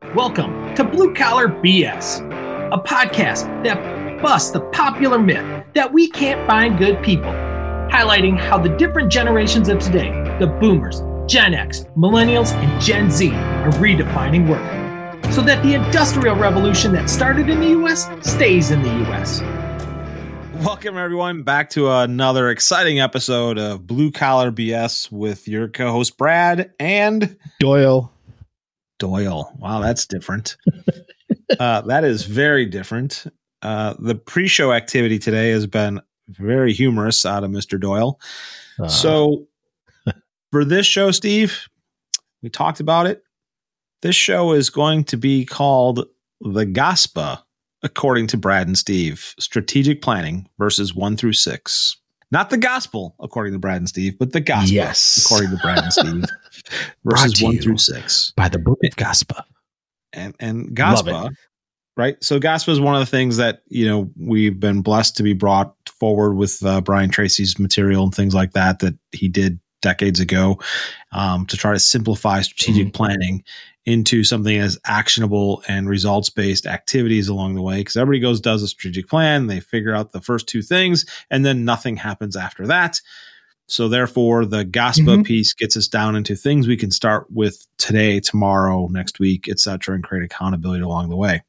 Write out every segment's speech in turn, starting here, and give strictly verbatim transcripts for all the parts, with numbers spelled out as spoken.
Welcome to Blue Collar B S, a podcast that busts the popular myth that we can't find good people, highlighting how the different generations of today, the boomers, Gen X, millennials, and Gen Z, are redefining work, so that the industrial revolution that started in the U S stays in the U S. Welcome, everyone, back to another exciting episode of Blue Collar B S with your co-host Brad and Doyle. Doyle. Wow, that's different. uh, that is very different. Uh, the pre-show activity today has been very humorous out of Mister Doyle. Uh. So for this show, Steve, we talked about it. This show is going to be called The GASPA, according to Brad and Steve. Strategic Planning versus one through six. Not the gospel, according to Brad and Steve, but the GASPA, yes, according to Brad and Steve. Versus one through six by the book of GASPA. And and GASPA, right? So GASPA is one of the things that, you know, we've been blessed to be brought forward with uh, Brian Tracy's material and things like that, that he did decades ago um, to try to simplify strategic mm-hmm. planning into something as actionable and results-based activities along the way. Because everybody goes, does a strategic plan, they figure out the first two things, and then nothing happens after that. So therefore, the GASPA mm-hmm. piece gets us down into things we can start with today, tomorrow, next week, et cetera, and create accountability along the way.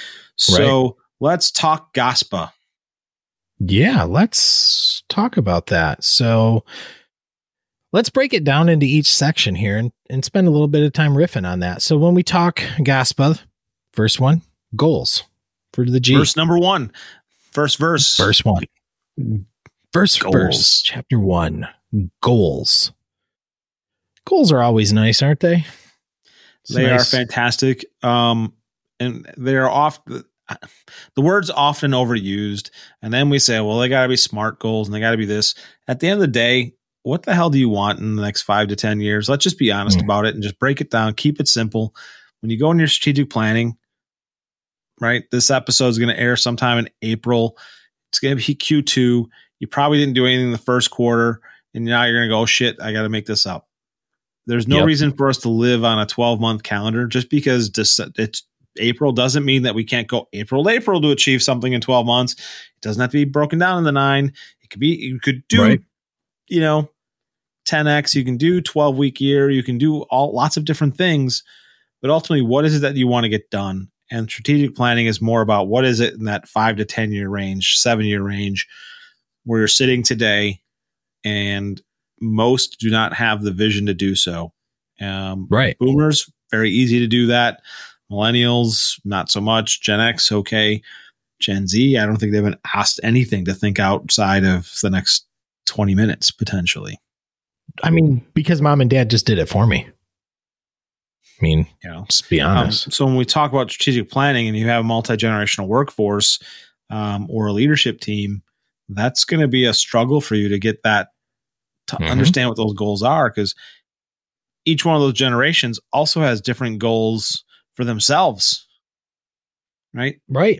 So right. let's talk GASPA. Yeah, let's talk about that. So let's break it down into each section here and, and spend a little bit of time riffing on that. So when we talk GASPA, first one, goals for the G. Verse number one. First verse. Verse one. First goals. Verse, chapter one, goals. Goals are always nice, aren't they? It's they nice. are fantastic. Um, and they're off. The, the word's often overused. And then we say, well, they got to be SMART goals and they got to be this. At the end of the day, what the hell do you want in the next five to ten years? Let's just be honest mm. about it and just break it down. Keep it simple. When you go in your strategic planning, right? This episode is going to air sometime in April. It's going to be Q two. You probably didn't do anything in the first quarter, and now you're going to go, oh, shit, I got to make this up. There's no yep. reason for us to live on a twelve-month calendar. Just because it's April doesn't mean that we can't go April to April to achieve something in twelve months. It doesn't have to be broken down in the nine. It could be, you could do, right. you know, ten X. You can do twelve-week year. You can do all lots of different things. But ultimately, what is it that you want to get done? And strategic planning is more about what is it in that five to ten-year range, seven-year range, where you're sitting today, and most do not have the vision to do so. Um, right. Boomers, very easy to do that. Millennials, not so much. Gen X, okay. Gen Z, I don't think they've been asked anything to think outside of the next twenty minutes, potentially. I mean, because mom and dad just did it for me. I mean, you know, let's be honest. Um, so when we talk about strategic planning and you have a multi-generational workforce um, or a leadership team, that's going to be a struggle for you to get that, to mm-hmm. understand what those goals are, because each one of those generations also has different goals for themselves. Right. Right.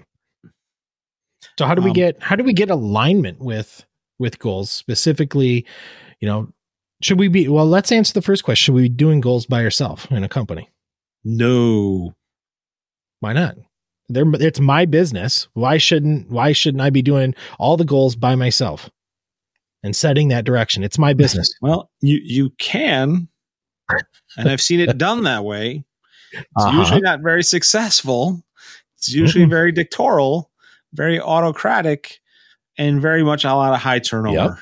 So how do we um, get, how do we get alignment with, with goals specifically? You know, should we be, well, let's answer the first question. Should we be doing goals by yourself in a company? No. Why not? They're, it's my business. Why shouldn't, why shouldn't I be doing all the goals by myself and setting that direction? It's my business. Well, you, you can, and I've seen it done that way. It's uh-huh. usually not very successful. It's usually mm-hmm. very dictatorial, very autocratic, and very much a lot of high turnover.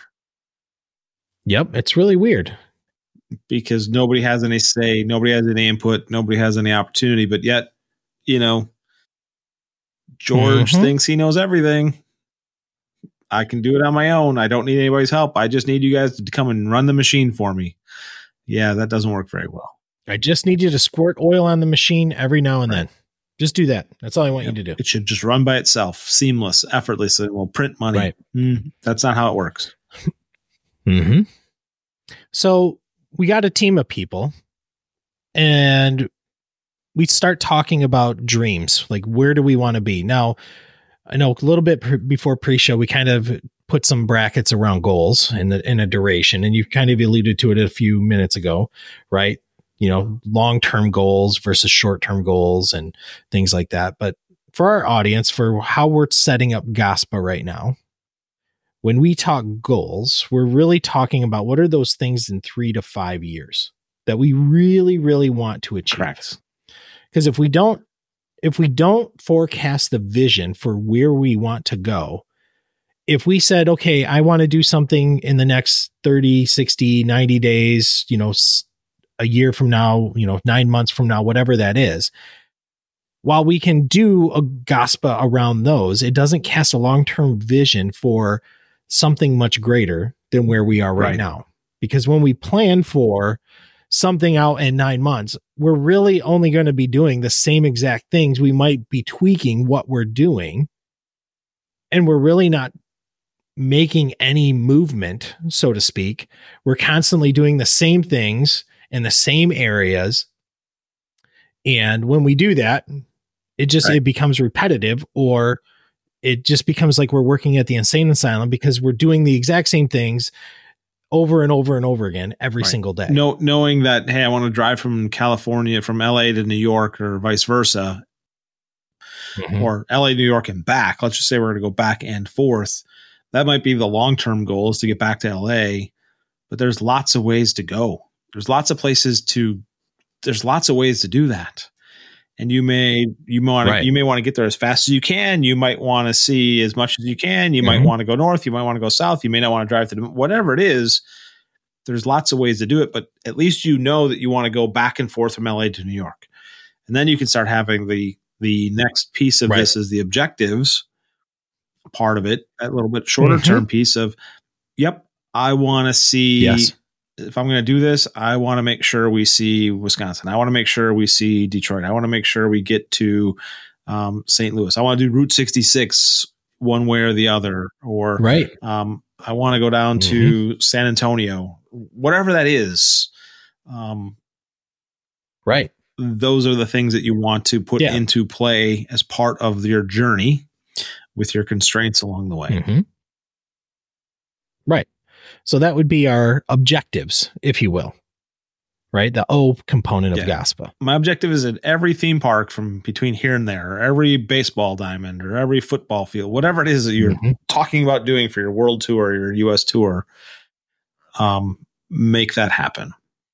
Yep. Yep. It's really weird because nobody has any say. Nobody has any input. Nobody has any opportunity, but yet, you know, George mm-hmm. thinks he knows everything. I can do it on my own. I don't need anybody's help. I just need you guys to come and run the machine for me. Yeah, that doesn't work very well. I just need you to squirt oil on the machine every now and right. then. Just do that. That's all I want yep. you to do. It should just run by itself, seamless, effortless. It will print money. Right. Mm, that's not how it works. Mm-hmm. So we got a team of people, and we start talking about dreams. Like, where do we want to be? Now, I know a little bit pre- before pre-show, we kind of put some brackets around goals and in, in a duration, and you kind of alluded to it a few minutes ago, right? you know, long-term goals versus short-term goals and things like that. But for our audience, for how we're setting up GASPA right now, when we talk goals, we're really talking about what are those things in three to five years that we really, really want to achieve. Correct. Because if we don't, if we don't forecast the vision for where we want to go, if we said, okay, I want to do something in the next thirty, sixty, ninety days, you know, a year from now, you know, nine months from now, whatever that is, while we can do a GASPA around those, it doesn't cast a long-term vision for something much greater than where we are right, right now. Because when we plan for something out in nine months, we're really only going to be doing the same exact things. We might be tweaking what we're doing, and we're really not making any movement, so to speak. We're constantly doing the same things in the same areas. And when we do that, it just, right. it becomes repetitive, or it just becomes like we're working at the insane asylum because we're doing the exact same things over and over and over again every right. single day. No, knowing that, hey, I want to drive from California, from L A to New York, or vice versa, mm-hmm. or L A, New York and back. Let's just say we're going to go back and forth. That might be the long-term goal, is to get back to L A, but there's lots of ways to go. There's lots of places to, there's lots of ways to do that. And you may, you want right. you may want to get there as fast as you can. You might want to see as much as you can. You mm-hmm. might want to go north. You might want to go south. You may not want to drive to the, whatever it is. There's lots of ways to do it, but at least you know that you want to go back and forth from L A to New York. And then you can start having the, the next piece of right. this is the objectives part of it, that little bit shorter mm-hmm. term piece of, yep, I want to see, yes. if I'm going to do this, I want to make sure we see Wisconsin. I want to make sure we see Detroit. I want to make sure we get to um, Saint Louis. I want to do Route sixty-six one way or the other, or right. um, I want to go down mm-hmm. to San Antonio, whatever that is. Um, right. Those are the things that you want to put yeah. into play as part of your journey with your constraints along the way. Mm-hmm. Right. So that would be our objectives, if you will, right? The O component of yeah. GASPA. My objective is at every theme park from between here and there, or every baseball diamond, or every football field, whatever it is that you're mm-hmm. talking about doing for your world tour, or your U S tour, um, make that happen.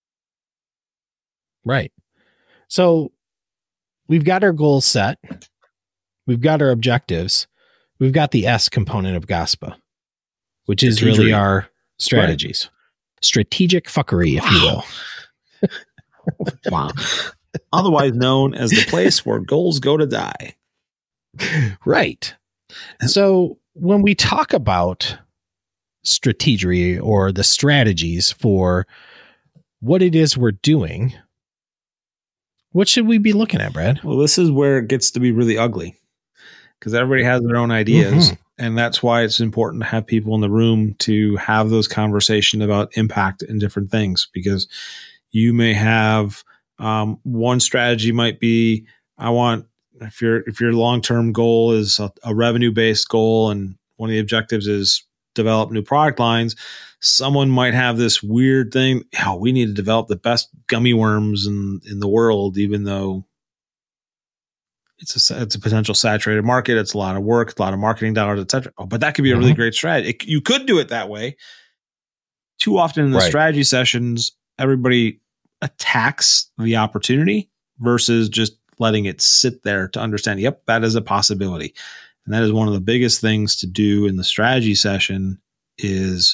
Right. So we've got our goals set. We've got our objectives. We've got the S component of GASPA, which is Strategy. really our strategies, right. strategic fuckery, if wow. you will. Wow. Otherwise known as the place where goals go to die. Right. So when we talk about strategy, or the strategies for what it is we're doing, what should we be looking at, Brad? Well, this is where it gets to be really ugly, because everybody has their own ideas. Mm-hmm. And that's why it's important to have people in the room to have those conversations about impact and different things, because you may have um, one strategy might be, I want, if your, if your long-term goal is a, a revenue-based goal, and one of the objectives is develop new product lines, someone might have this weird thing. Oh, we need to develop the best gummy worms in, in the world, even though It's a, it's a potential saturated market. It's a lot of work, a lot of marketing dollars, et cetera. Oh, but that could be a really mm-hmm. great strategy. It, you could do it that way. Too often in the right. strategy sessions, everybody attacks the opportunity versus just letting it sit there to understand, yep, that is a possibility. And that is one of the biggest things to do in the strategy session, is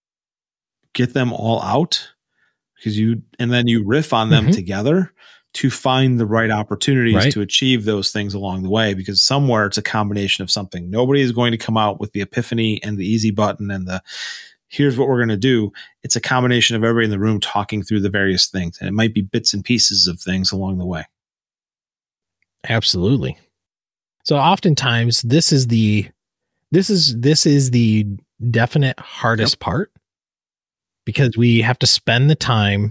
get them all out, because you, and then you riff on them mm-hmm. together to find the right opportunities right. to achieve those things along the way, because somewhere it's a combination of something. Nobody is going to come out with the epiphany and the easy button and the, here's what we're going to do. It's a combination of everybody in the room talking through the various things. And it might be bits and pieces of things along the way. Absolutely. So oftentimes this is the, this is, this is the definite hardest yep. part, because we have to spend the time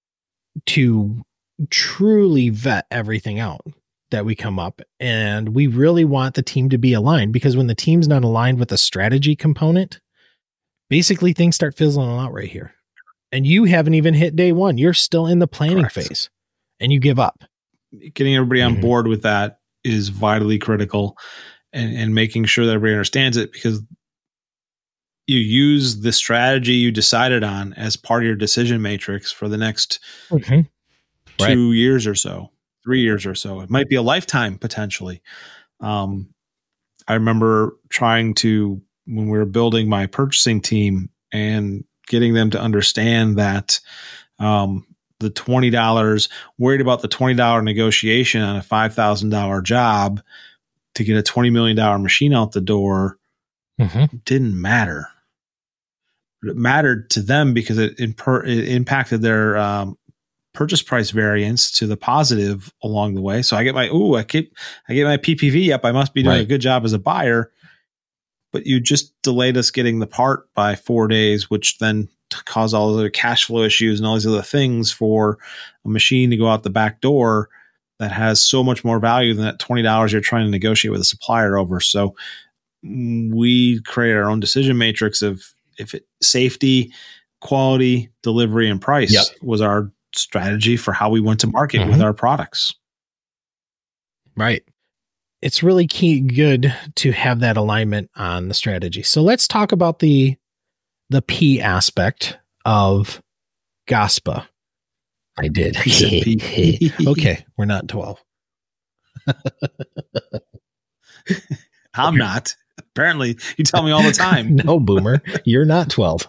to truly vet everything out that we come up, and we really want the team to be aligned, because when the team's not aligned with the strategy component, basically things start fizzling out right here. And you haven't even hit day one. You're still in the planning Correct. phase and you give up. Getting everybody on mm-hmm. board with that is vitally critical, and, and making sure that everybody understands it, because you use the strategy you decided on as part of your decision matrix for the next mm-hmm. right. two years or so, three years or so. It might be a lifetime potentially. Um, I remember trying to, when we were building my purchasing team and getting them to understand that um, the twenty dollars, worried about the twenty dollars negotiation on a five thousand dollars job to get a twenty million dollars machine out the door mm-hmm. didn't matter. It mattered to them because it, imper- it impacted their um, purchase price variance to the positive along the way. So I get my, ooh, I keep, I get my P P V up. I must be doing right. a good job as a buyer. But you just delayed us getting the part by four days, which then caused all the cash flow issues and all these other things for a machine to go out the back door that has so much more value than that twenty dollars you're trying to negotiate with a supplier over. So we created our own decision matrix of if it, safety, quality, delivery, and price yep. was our strategy for how we went to market mm-hmm. with our products. Right. It's really key good to have that alignment on the strategy. So let's talk about the the P aspect of GASPA. I did. Okay, we're not twelve. I'm not. Apparently, you tell me all the time. No, Boomer, you're not twelve.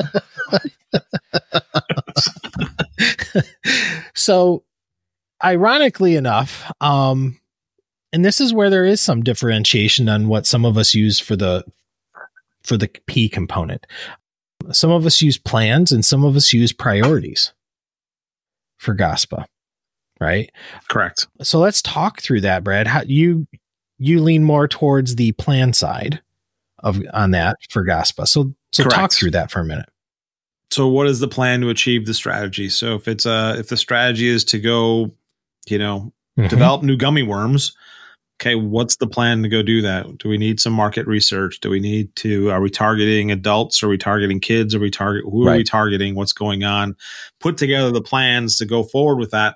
So, ironically enough, um, and this is where there is some differentiation on what some of us use for the for the P component. Some of us use plans and some of us use priorities for GASPA, right? Correct. So let's talk through that, Brad. How you you lean more towards the plan side of on that for GASPA. So so Correct. Talk through that for a minute. So what is the plan to achieve the strategy? So if it's uh if the strategy is to go, you know, mm-hmm. develop new gummy worms, okay, what's the plan to go do that? Do we need some market research? Do we need to, are we targeting adults? Are we targeting kids? Are we target, who right. are we targeting? What's going on? Put together the plans to go forward with that.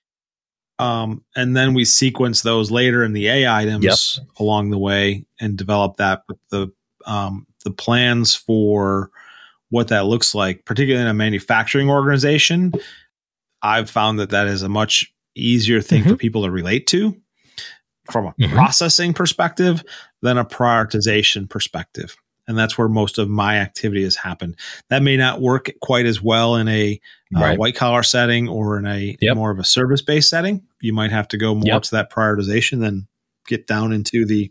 Um, and then we sequence those later in the A items yep. along the way and develop that. But the, um, the plans for what that looks like, particularly in a manufacturing organization, I've found that that is a much easier thing mm-hmm. for people to relate to from a mm-hmm. processing perspective than a prioritization perspective. And that's where most of my activity has happened. That may not work quite as well in a uh, right. white collar setting or in a yep. more of a service based setting. You might have to go more yep. to that prioritization than get down into the,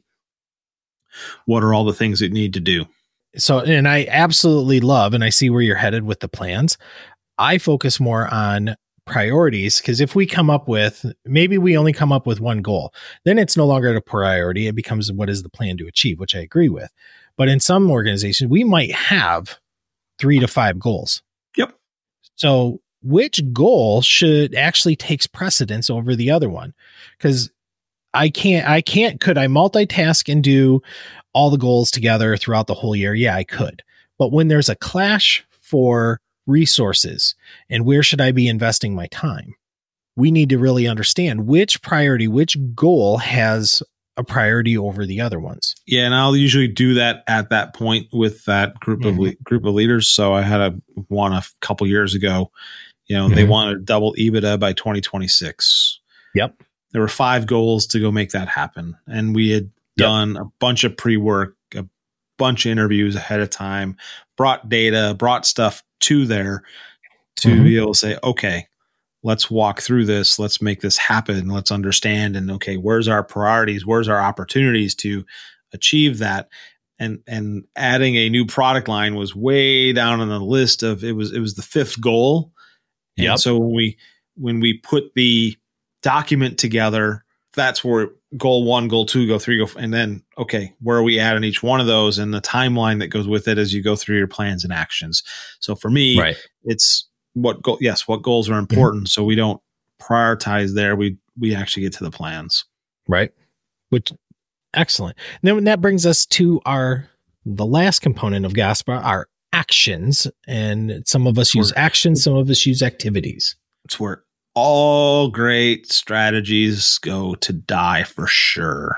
what are all the things that you need to do? So, and I absolutely love, and I see where you're headed with the plans. I focus more on priorities, because if we come up with, maybe we only come up with one goal, then it's no longer a priority. It becomes what is the plan to achieve, which I agree with. But in some organizations, we might have three to five goals. Yep. So which goal should actually takes precedence over the other one? Because I can't, I can't, could I multitask and do all the goals together throughout the whole year? Yeah, I could. But when there's a clash for resources and where should I be investing my time, we need to really understand which priority, which goal has a priority over the other ones. Yeah, and I'll usually do that at that point with that group mm-hmm. of le- group of leaders. So I had a one a couple years ago. You know, mm-hmm. they wanted to double EBITDA by twenty twenty-six. Yep. There were five goals to go make that happen, and we had done yep. a bunch of pre-work, a bunch of interviews ahead of time, brought data, brought stuff to there to mm-hmm. be able to say, okay, let's walk through this. Let's make this happen. Let's understand. And okay, where's our priorities? Where's our opportunities to achieve that? And, and adding a new product line was way down on the list of, it was, it was the fifth goal. And yep. so when we, when we put the document together, that's where goal one, goal two, go three, go, and then, okay, where are we at in each one of those and the timeline that goes with it as you go through your plans and actions. So for me, right. it's what goal, yes, what goals are important. Mm-hmm. So we don't prioritize there. We, we actually get to the plans. Right. Which excellent. And then that brings us to our, the last component of GASPA, our actions, and some of us use actions, some of us use activities. It's where all great strategies go to die for sure.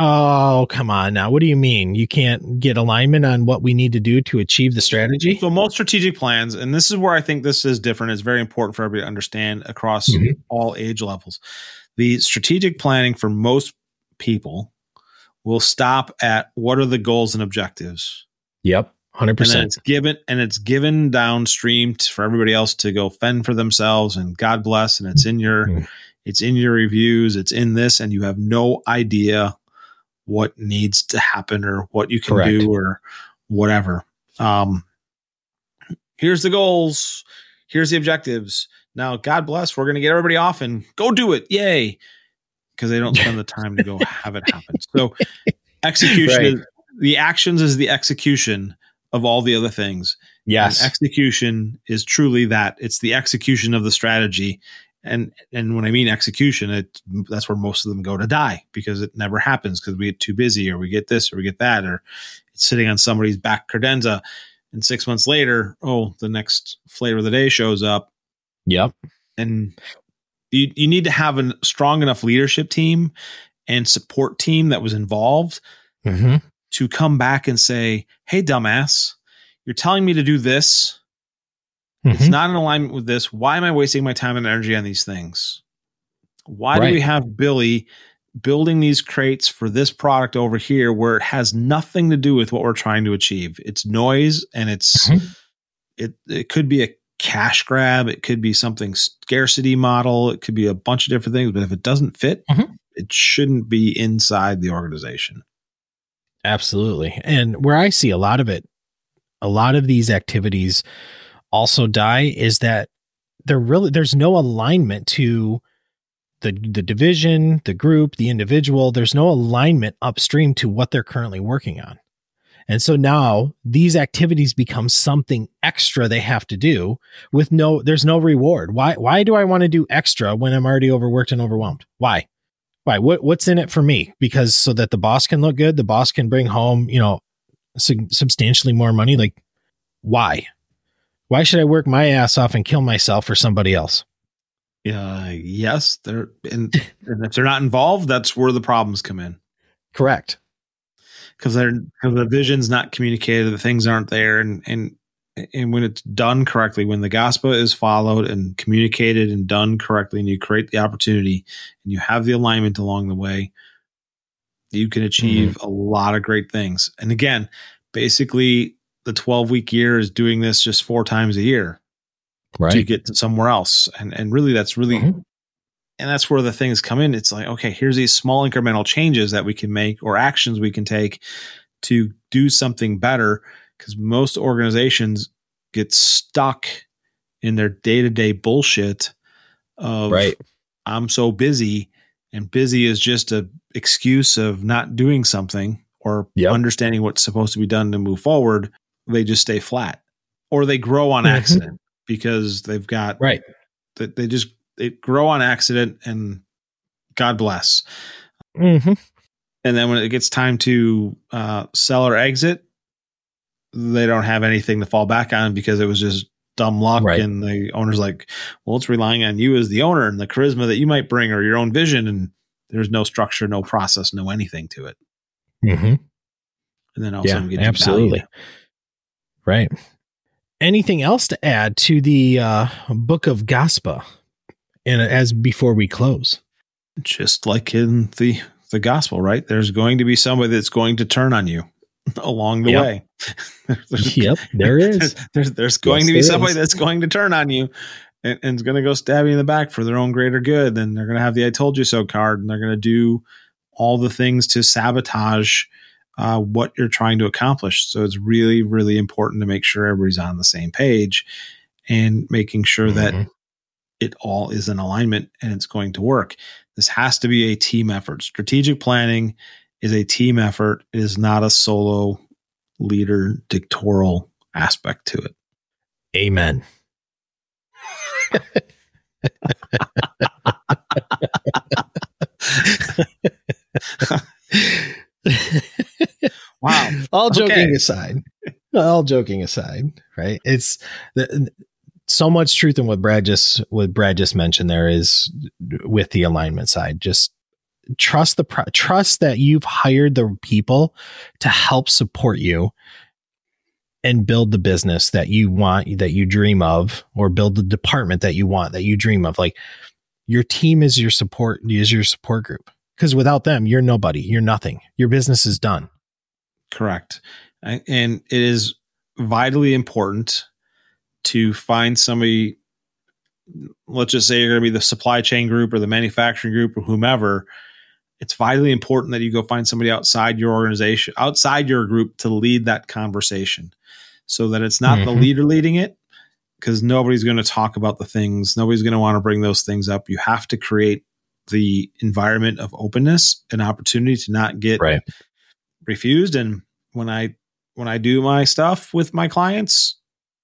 Oh, come on now. What do you mean? You can't get alignment on what we need to do to achieve the strategy? So most strategic plans, and this is where I think this is different, it's very important for everybody to understand across mm-hmm. all age levels. The strategic planning for most people will stop at what are the goals and objectives. Yep. one hundred percent. And it's given and it's given downstream for everybody else to go fend for themselves, and God bless, and it's in your mm. it's in your reviews, it's in this, and you have no idea what needs to happen or what you can Correct. do or whatever. Um, here's the goals. Here's the objectives. Now, God bless, we're going to get everybody off and go do it. Yay. Because they don't spend the time to go have it happen. So execution, right. is, the actions is the execution of all the other things. Yes. And execution is truly that. It's the execution of the strategy. And and when I mean execution, it that's where most of them go to die, because it never happens because we get too busy, or we get this or we get that, or it's sitting on somebody's back credenza. And six months later, oh, the next flavor of the day shows up. Yep. And you, you need to have a strong enough leadership team and support team that was involved mm-hmm. to come back and say, hey, dumbass, you're telling me to do this. Mm-hmm. It's not in alignment with this. Why am I wasting my time and energy on these things? Why right. do we have Billy building these crates for this product over here where it has nothing to do with what we're trying to achieve? It's noise, and it's mm-hmm. it it could be a cash grab. It could be something scarcity model. It could be a bunch of different things. But if it doesn't fit, mm-hmm. it shouldn't be inside the organization. Absolutely. And where I see a lot of it, a lot of these activities also die is that there really there's no alignment to the the division, the group, the individual. There's no alignment upstream to what they're currently working on. And so now these activities become something extra they have to do with no there's no reward. Why why do I want to do extra when I'm already overworked and overwhelmed? Why? Why? What what's in it for me? Because so that the boss can look good, the boss can bring home, you know, su- substantially more money. Like, why? Why should I work my ass off and kill myself for somebody else? Yeah, uh, yes, they're and, and if they're not involved, that's where the problems come in. Correct. Because they're because the vision's not communicated, the things aren't there, and and and when it's done correctly, when the gospel is followed and communicated and done correctly, and you create the opportunity and you have the alignment along the way, you can achieve mm-hmm. a lot of great things. And again, basically, the twelve week year is doing this just four times a year, right? To get to somewhere else. And, and really that's really, mm-hmm. and that's where the things come in. It's like, okay, here's these small incremental changes that we can make or actions we can take to do something better. Cause most organizations get stuck in their day-to-day bullshit of right. I'm so busy, and busy is just a excuse of not doing something or yep. understanding what's supposed to be done to move forward. They just stay flat, or they grow on mm-hmm. accident because they've got right. They, they just they grow on accident, and God bless. Mm-hmm. And then when it gets time to uh, sell or exit, they don't have anything to fall back on because it was just dumb luck. Right. And the owner's like, "Well, it's relying on you as the owner and the charisma that you might bring or your own vision." And there's no structure, no process, no anything to it. Mm-hmm. And then also yeah, absolutely. Value. Right. Anything else to add to the uh, book of Gaspa, and as before we close? Just like in the the gospel, right? There's going to be somebody that's going to turn on you along the yep. way. Yep, there is. There's there's, there's going yes, to be somebody is. that's going to turn on you and, and is going to go stab you in the back for their own greater good. Then they're going to have the "I told you so" card, and they're going to do all the things to sabotage Uh, what you're trying to accomplish. So it's really, really important to make sure everybody's on the same page and making sure mm-hmm. that it all is in alignment and it's going to work. This has to be a team effort. Strategic planning is a team effort. It is not a solo leader dictatorial aspect to it. Amen. Wow. All joking okay. aside. All joking aside, right? It's the, so much truth in what Brad just what Brad just mentioned there is with the alignment side. Just trust the pro- trust that you've hired the people to help support you and build the business that you want, that you dream of, or build the department that you want, that you dream of. Like your team is your support, is your support group. Because without them, you're nobody. You're nothing. Your business is done. Correct. And it is vitally important to find somebody, let's just say you're going to be the supply chain group or the manufacturing group or whomever. It's vitally important that you go find somebody outside your organization, outside your group to lead that conversation so that it's not mm-hmm. the leader leading it, because nobody's going to talk about the things. Nobody's going to want to bring those things up. You have to create the environment of openness and opportunity to not get right. refused. And when I, when I do my stuff with my clients,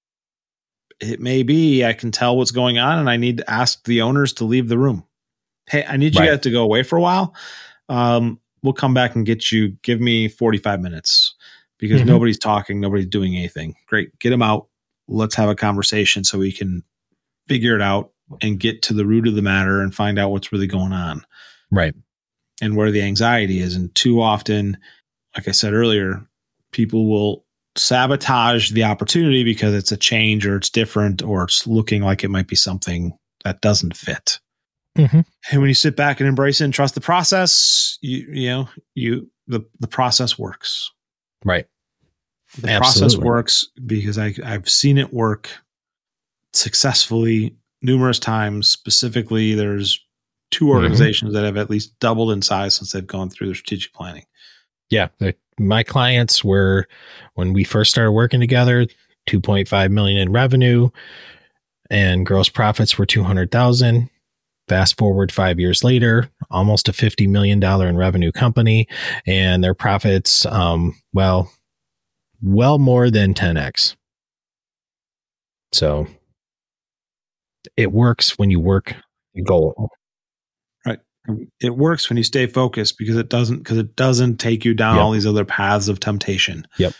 it may be I can tell what's going on and I need to ask the owners to leave the room. Hey, I need you right. guys to go away for a while. Um, we'll come back and get you. Give me forty-five minutes because mm-hmm. nobody's talking. Nobody's doing anything. Great. Get them out. Let's have a conversation so we can figure it out and get to the root of the matter and find out what's really going on. Right. And where the anxiety is. And too often, like I said earlier, people will sabotage the opportunity because it's a change or it's different or it's looking like it might be something that doesn't fit. Mm-hmm. And when you sit back and embrace it and trust the process, you you know, you the, the process works. Right. The Absolutely. process works because I, I've seen it work successfully numerous times. Specifically, there's two organizations mm-hmm. that have at least doubled in size since they've gone through their strategic planning. Yeah. My clients were, when we first started working together, two point five million in revenue and gross profits were two hundred thousand. Fast forward five years later, almost a fifty million dollars in revenue company, and their profits, um, well, well more than ten X. So it works when you work your goal. Right. It works when you stay focused because it doesn't, because it doesn't take you down yep. all these other paths of temptation. Yep.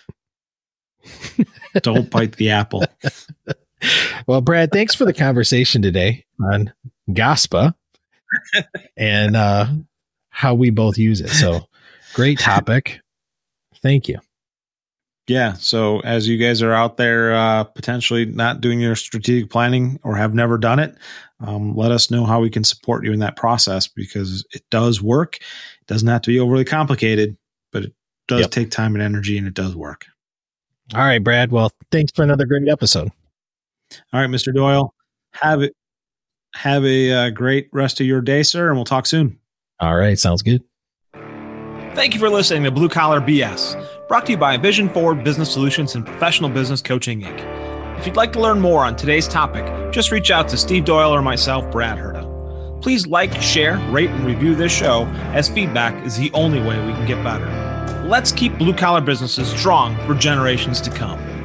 Don't bite the apple. Well, Brad, thanks for the conversation today on GASPA and uh, how we both use it. So great topic. Thank you. Yeah. So as you guys are out there uh, potentially not doing your strategic planning or have never done it, um, let us know how we can support you in that process because it does work. It doesn't have to be overly complicated, but it does yep. take time and energy and it does work. All right, Brad. Well, thanks for another great episode. All right, Mister Doyle, have it. Have a uh, great rest of your day, sir, and we'll talk soon. All right. Sounds good. Thank you for listening to Blue Collar B S, brought to you by Vision Forward Business Solutions and Professional Business Coaching, Incorporated. If you'd like to learn more on today's topic, just reach out to Steve Doyle or myself, Brad Herta. Please like, share, rate, and review this show, as feedback is the only way we can get better. Let's keep blue-collar businesses strong for generations to come.